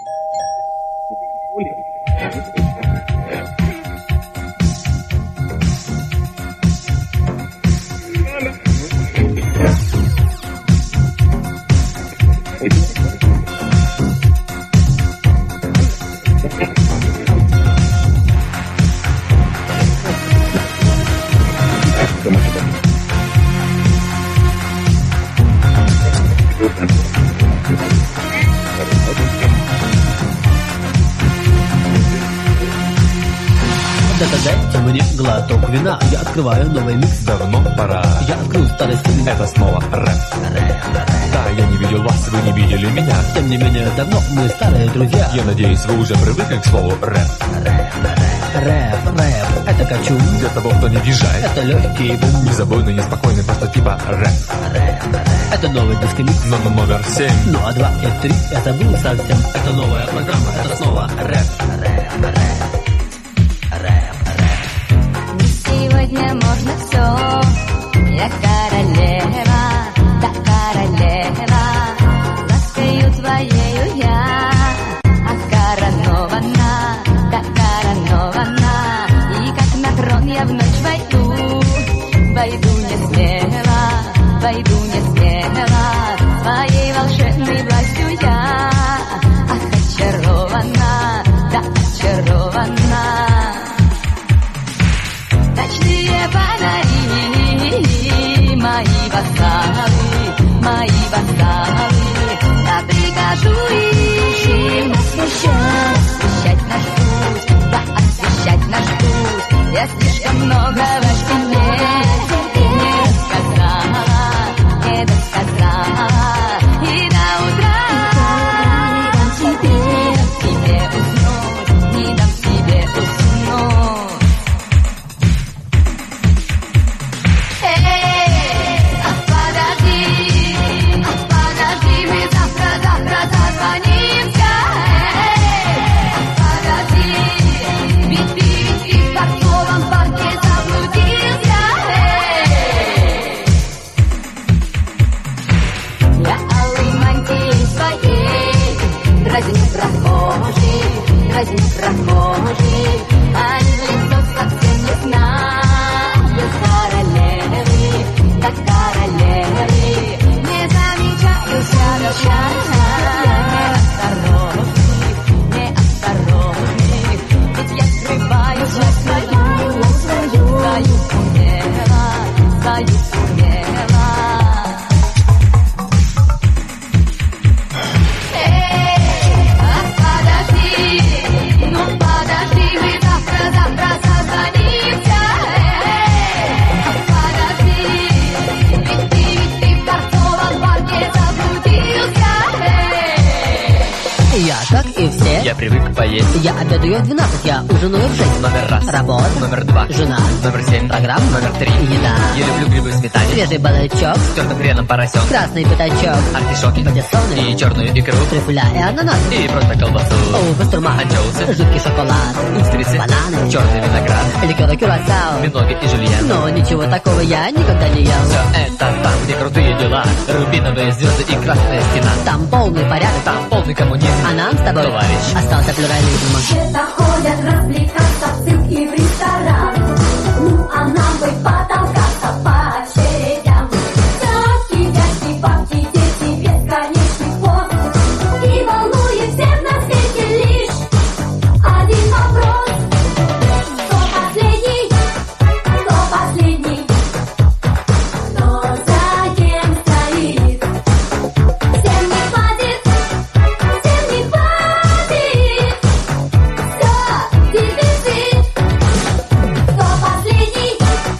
Дайте мне глоток вина. Я открываю новый микс. Давно пора. Я открыл старый стиль. Это снова рэп. Да, я не видел вас, вы не видели меня. Тем не менее, давно мы старые друзья. Я надеюсь, вы уже привыкли к слову рэп. Рэп, это качум. Для того, кто не въезжает. Это легкий бум. Незабойный, неспокойный, просто типа рэп. Это новый дискомикс. Но номер 7. Ну а 2 и 3 я забыл совсем. Это новая программа, это снова рэп. Сегодня можно все. Я королева, да королева. Ласкаю твоею я, окоронована, да коронована. И как на трон я вновь войду. Войду не смело, войду не смело. Своей волшебной властью я, очарована, да очарована. Ночные фонари, мои вассалы, я прикажу им освещать наш путь, да освещать наш путь. Я слишком много во тебе не досказала, и до утра не дам тебе уснуть. Подожди, мы завтра созвонимся. Подожди, ведь ты в торговом парке заблудился. Я алой мантией своей дразню прохожих, а лицо совсем не знаю королевы, да королевы. Не замечаю неосторожных, ведь я скрываю свою умело. Подожди, мы завтра созвонимся. Подожди, ведь ты в торговом парке заблудился. Я, как и все, Я привык поесть. я обедаю в 12, я ужинаю в 6. Номер раз. Работа, Номер 2. жена, Номер 7. программа, Номер 3. еда, Я люблю грибы в сметане. свежий балычок, С тертым хреном поросенка. красный пятачок, Артишоки. патиссоны, И черную икру. трюфеля и ананас, И просто колбасу. бастурма, Анчоусы. жидкий шоколад, Устрицы. бананы, Черный виноград. ликер кюрасао. Миноги и жульен. Но ничего такого я никогда не ел. Все это там, где крутые дела. Рубиновые звезды и красная стена. Там полный порядок, Там полный коммунизм. а нам с тобой Товарищ. остался плюрализм. Все ходят развлекаться в цирк и в ресторан. Ну а нам бы потолкаться по очередям. Тетки, дядьки, бабки, дети, бесконечный ход. И волнует всех на свете лишь один вопрос. Кто последний? Кто последний? Кто за кем стоит? Всем не хватит, всем не хватит. Кто дефицит? Кто последний?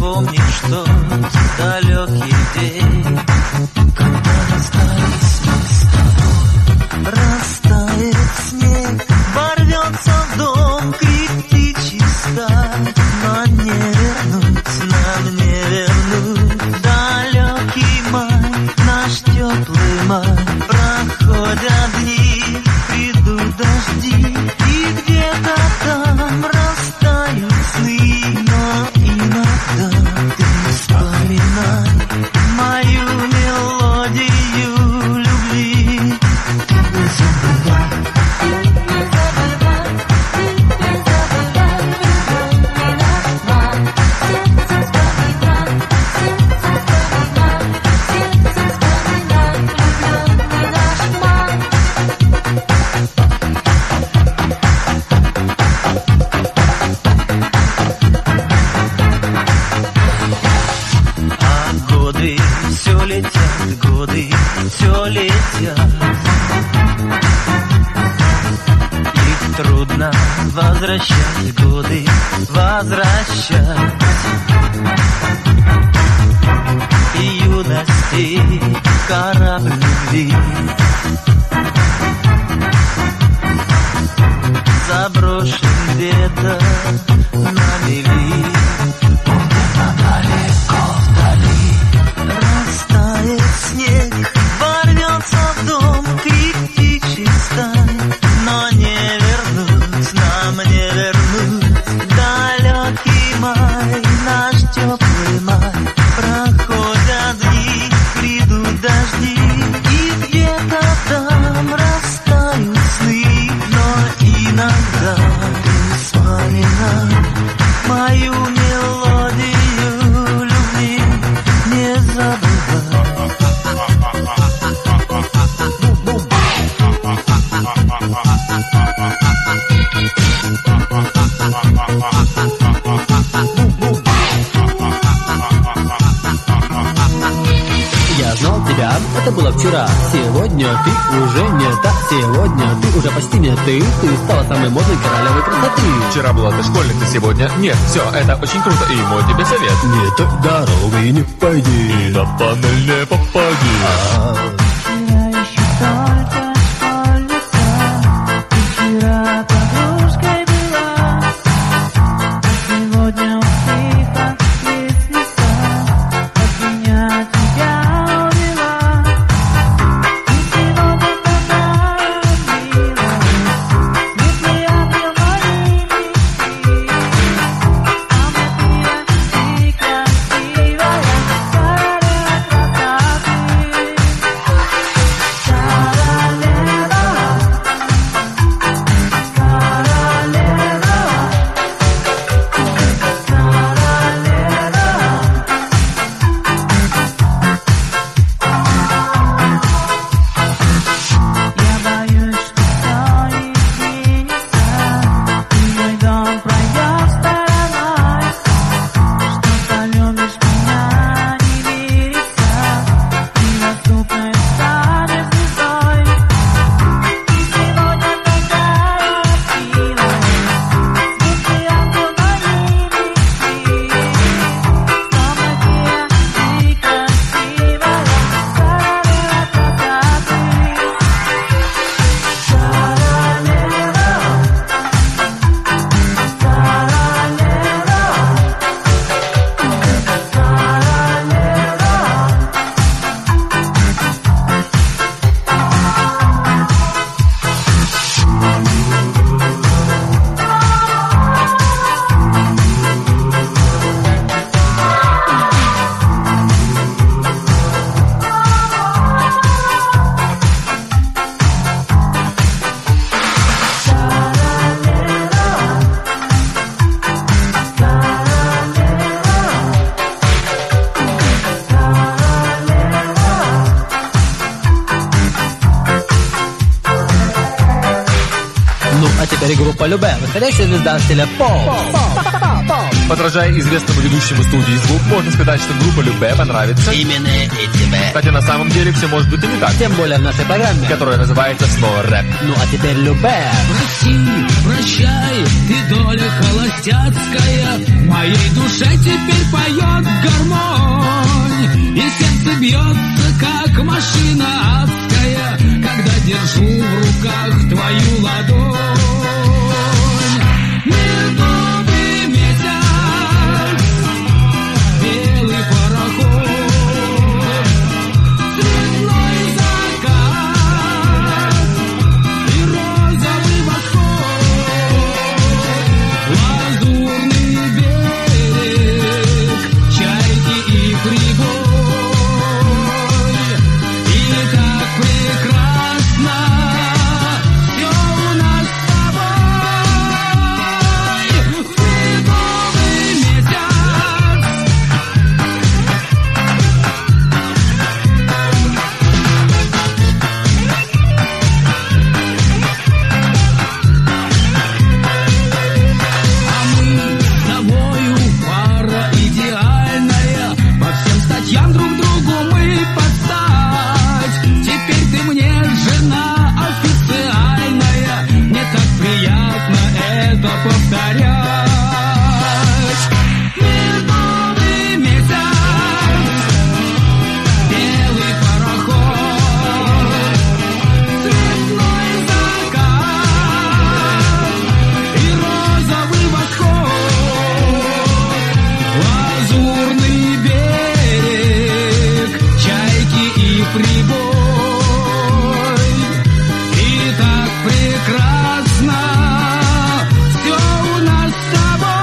Помнишь тот далекий день, когда расстались мы с тобой? Растает снег, ворвется в дом, крик птичий стай. Но не вернуть, нам не вернуть далекий май, наш теплый май. Проходят дни, придут дожди, и где-то там растают сны. Но иногда ты вспоминай мою мелодию любви. Не забывай, не забывай, не забывай, влюбленный наш май. Сердце вспоминай, сердце вспоминай, сердце вспоминай, влюбленный наш май. Годы все летят, годы все летят, и трудно возвращать годы, возвращать. И юности корабль любви заброшен где-то на мели. Растает снег, ворвется в дом, крик птичий стай. Но не вернуть, нам не вернуть далекий май, наш теплый май. Проходят дни, придут дожди, и где-то там растают сны. Но иногда ты вспоминай мою мелодию любви. Не забывай. Я знал тебя, это было вчера. Сегодня ты уже не та. Сегодня ты уже почти не ты. Ты стала самой модной королевой красоты. Вчера была ты школьница, сегодня нет. Все, это очень круто, и мой тебе совет. Не той дорогой не пойди, И на панель не попади. Вчера еще только школьница, и вчера подружкой была. Сегодня утихла лестница, от меня тебя увела. И сегодня подарила светлый ангел моей мечты. Самая и красивая королева красоты. Я боюсь, что все изменится, и мой дом пройдет стороной. Что полюбишь меня, не верится, и доступной станешь звездой. И сегодня такая сила, светлый ангел моей мечты. Самая и красивая королева красоты. Ну, а теперь группа Любэ, восходящая звезда в стиле поп. Подражая известному ведущему студии «Звук», можно сказать, что группа Любэ понравится Именно и тебе. Хотя на самом деле все может быть и не так. Тем более в нашей программе, Которая называется снова рэп. Ну а теперь Любэ. Прости, прощай, ты доля холостяцкая, в моей душе теперь поет гармонь, и сердце бьется, как машина адская, когда держу в руках твою ладонь. Медовый месяц, белый пароход, цветной закат и розовый восход, лазурный берег, чайки и прибой. И так прекрасно все у нас с тобой в медовый месяц. А мы с тобою пара идеальная, по всем статьям друг другу мы подстать. Теперь ты мне жена официальная, мне так приятно это повторять. Медовый месяц, белый пароход, цветной закат и розовый восход, лазурный берег, чайки и прибой. И так прекрасно все у нас с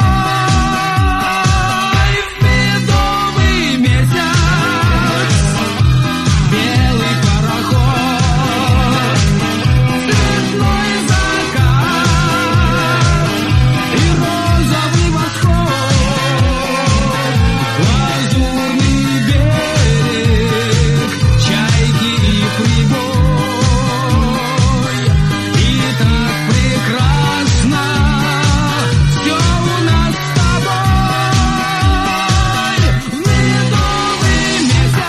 тобой в медовый месяц, белый пароход, цветной закат и розовый восход, лазурный берег, чайки и прибой. И так прекрасно все у нас с тобой в медовый месяц.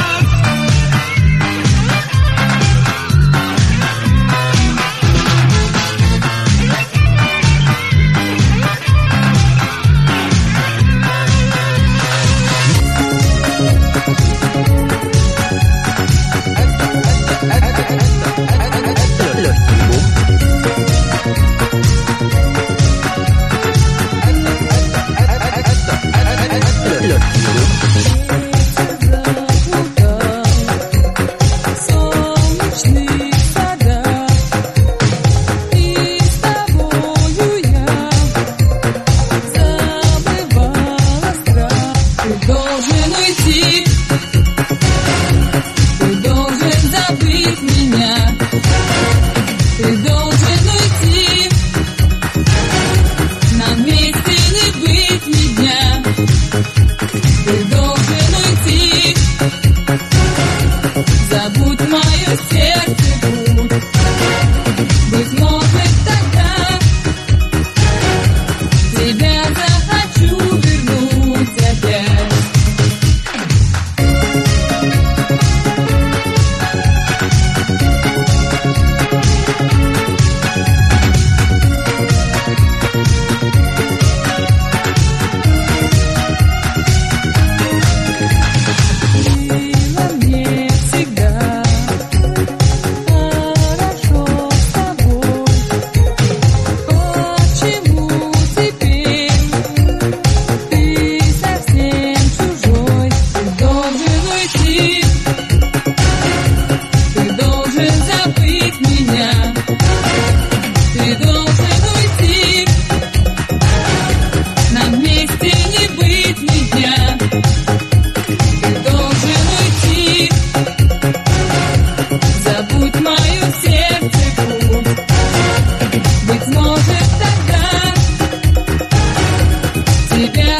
Легкий бум. Легкий Солнечных садах, и с тобою я забывала страх. Ты должен уйти, ты должен забыть меня, ты должен уйти, нам вместе не быть ни дня. Ты должен уйти, забудь мое сердце путь. Быть может, тогда тебя захочу вернуть опять. Было мне всегда хорошо с тобой. Почему теперь ты совсем чужой? Ты должен уйти, ты должен забыть меня, ты должен уйти, нам вместе не быть ни дня. Ты должен уйти, забудь мое сердце путь. Быть может, тогда тебя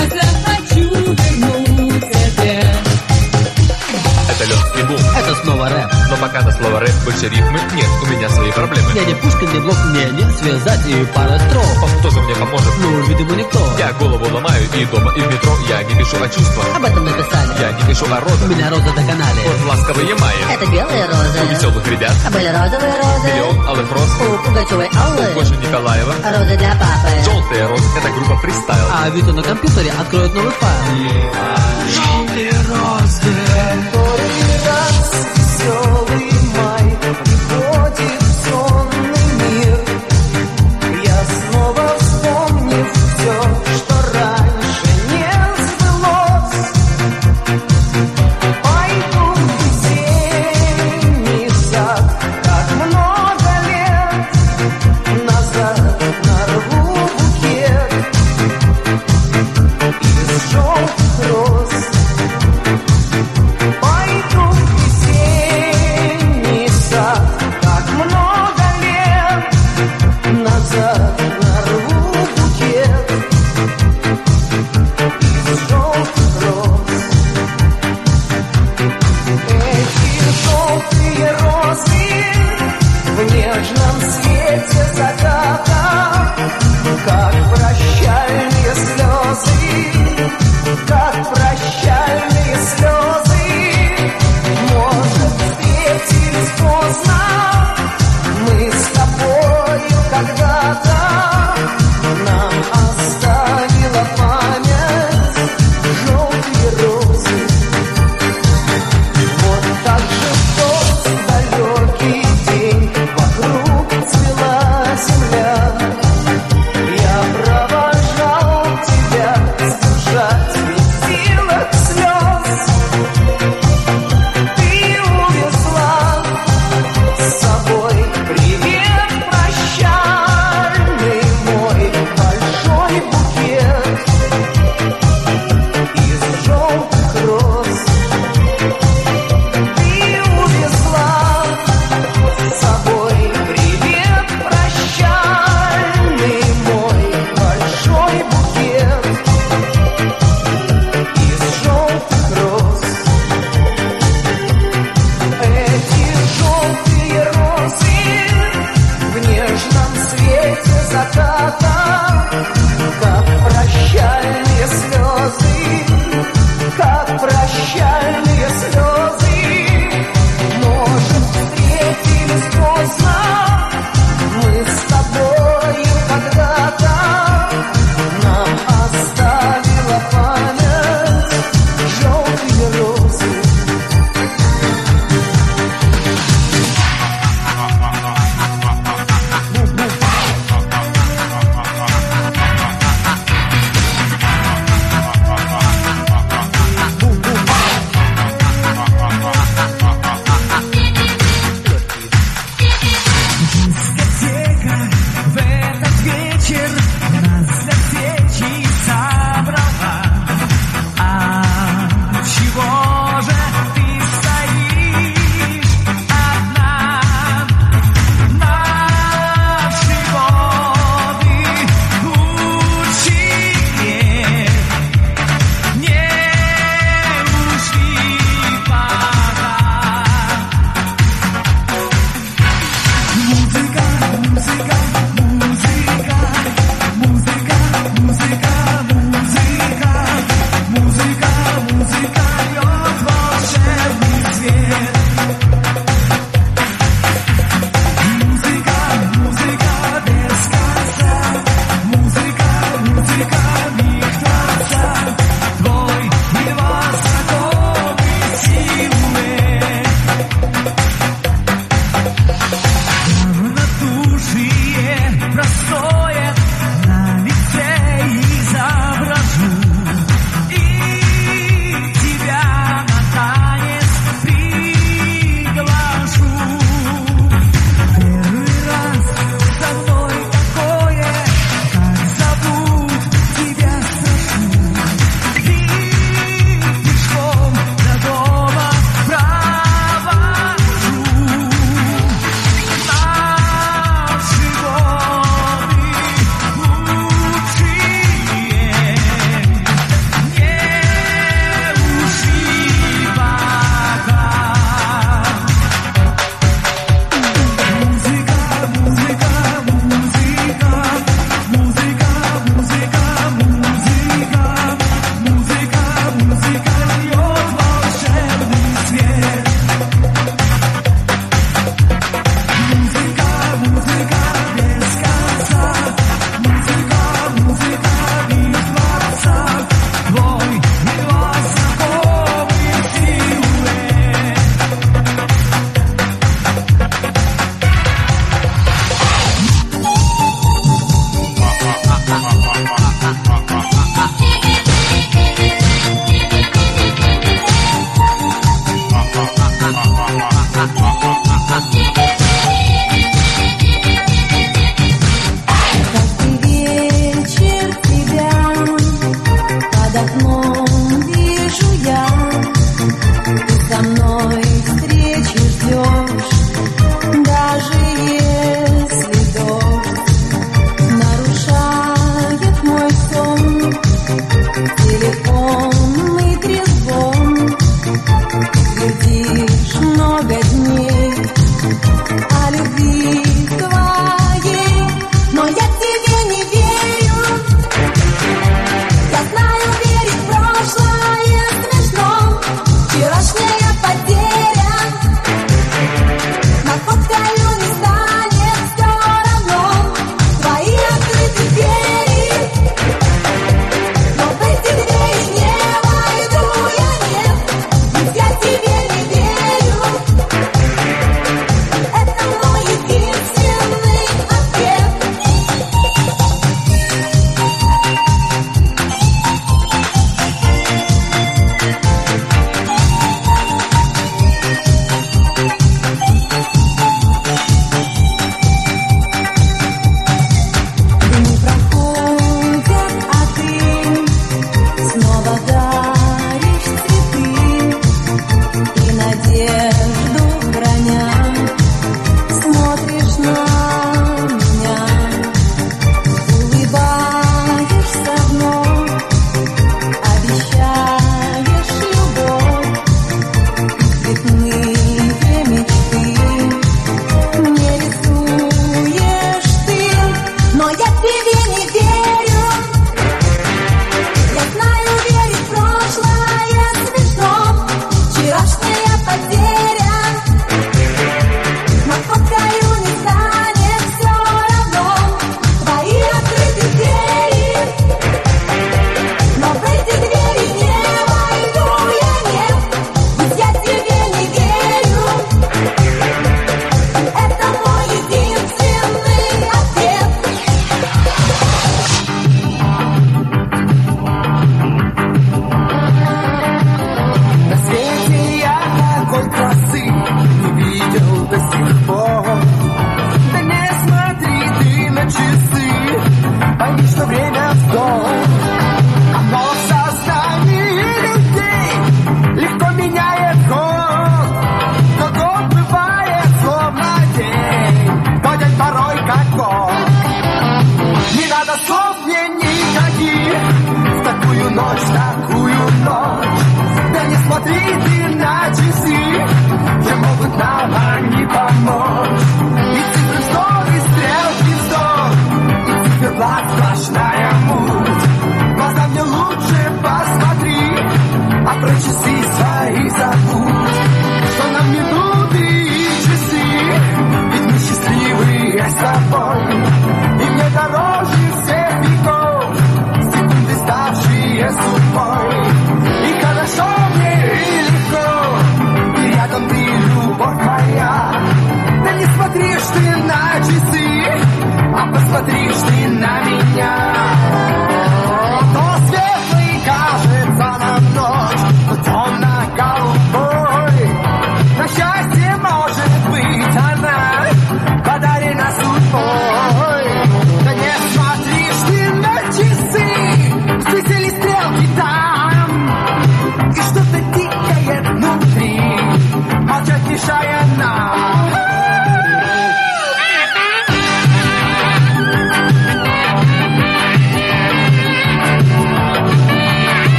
захочу вернуть опять. Это легкий бум. Это снова рэп. Но пока на слово рэп больше рифмы нет, у меня свои проблемы. Я не Пушкин, не Блок, мне не связать и пара строф. Кто же мне поможет? Ну, видимо, никто. Я голову ломаю и дома, и в метро. Я не пишу о чувствах. Об этом написали. Я не пишу о розах. У меня роза до канале. Вот ласковые мая. Это белые розы. У веселых ребят. А были розовые розы. Миллион алых роз. У Пугачевой Аллы. У Гоши Николаева. Розы для папы. Желтые розы. Это группа фристайл. А Витя на компьютере откроет новый файл. Желтые розы, который раз веселый май приводит в сонный мир. Я снова вспомнив все, что раньше не сбылось, пойду в весенний сад, как много лет назад нарву букет из желтых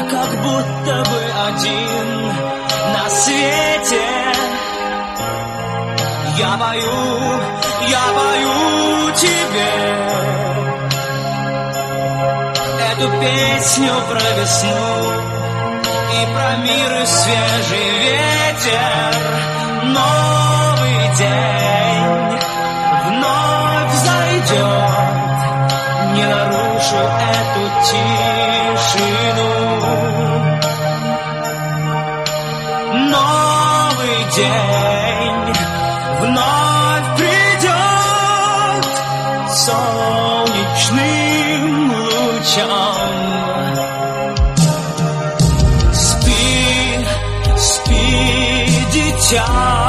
как будто бы один на свете. Я пою тебе эту песню про весну и про мир и свежий ветер. Новый день вновь зайдет, не нарушу эту тишину. Новый день вновь придет солнечным лучом. Спи, дитя,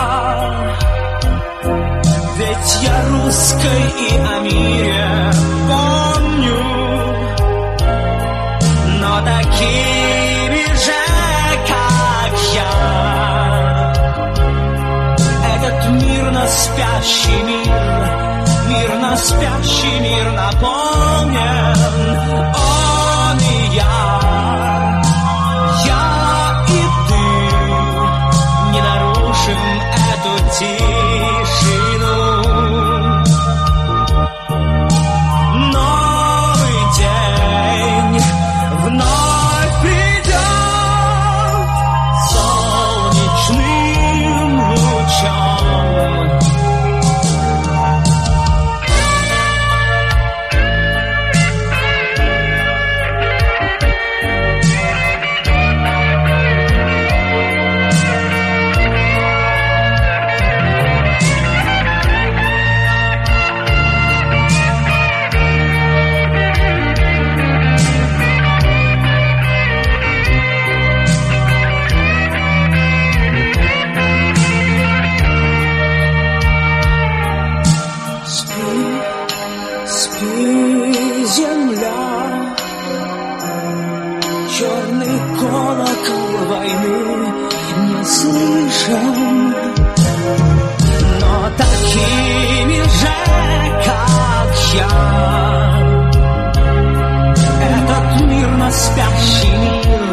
ведь я русской и о мире помню, но такими же, как я, этот мирно спящий мирно спящий мир наполнен. Он и я и ты не нарушим эту тишину. Новый день вновь придет солнечным лучом. Спи, земля, черный колокол войны не слышен, но такими же, как я, этот мирно спящий мир